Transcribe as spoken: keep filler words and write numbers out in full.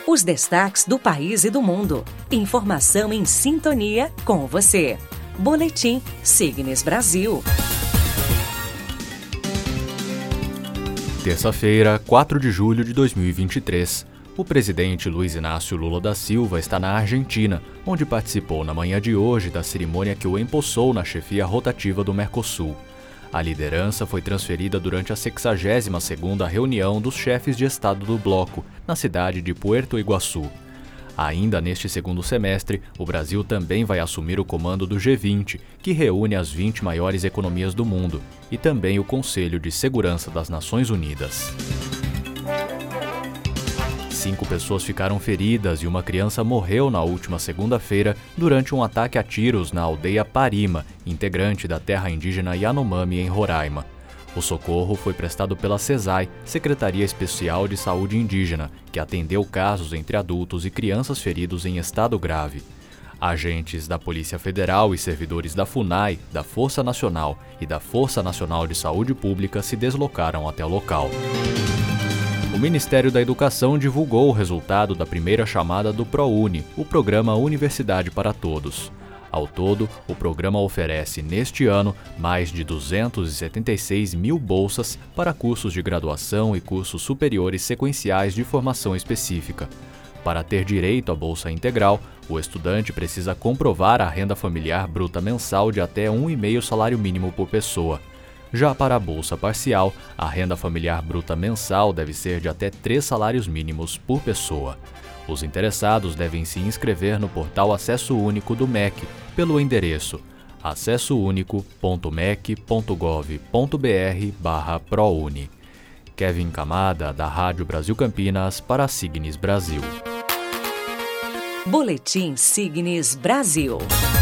Os destaques do país e do mundo. Informação em sintonia com você. Boletim Signes Brasil. Terça-feira, quatro de julho de dois mil e vinte e três. O presidente Luiz Inácio Lula da Silva está na Argentina, onde participou na manhã de hoje da cerimônia que o empossou na chefia rotativa do Mercosul. A liderança foi transferida durante a sexagésima segunda reunião dos chefes de Estado do bloco, na cidade de Puerto Iguaçu. Ainda neste segundo semestre, o Brasil também vai assumir o comando do G vinte, que reúne as vinte maiores economias do mundo, e também o Conselho de Segurança das Nações Unidas. Cinco pessoas ficaram feridas e uma criança morreu na última segunda-feira durante um ataque a tiros na aldeia Parima, integrante da terra indígena Yanomami, em Roraima. O socorro foi prestado pela SESAI, Secretaria Especial de Saúde Indígena, que atendeu casos entre adultos e crianças feridos em estado grave. Agentes da Polícia Federal e servidores da FUNAI, da Força Nacional e da Força Nacional de Saúde Pública se deslocaram até o local. O Ministério da Educação divulgou o resultado da primeira chamada do ProUni, o programa Universidade para Todos. Ao todo, o programa oferece, neste ano, mais de duzentos e setenta e seis mil bolsas para cursos de graduação e cursos superiores sequenciais de formação específica. Para ter direito à bolsa integral, o estudante precisa comprovar a renda familiar bruta mensal de até um vírgula cinco salário mínimo por pessoa. Já para a bolsa parcial, a renda familiar bruta mensal deve ser de até três salários mínimos por pessoa. Os interessados devem se inscrever no portal Acesso Único do M E C pelo endereço acesso único ponto mec ponto gov ponto br barra prouni. Kevin Camada, da Rádio Brasil Campinas, para a Signes Brasil. Boletim Signes Brasil.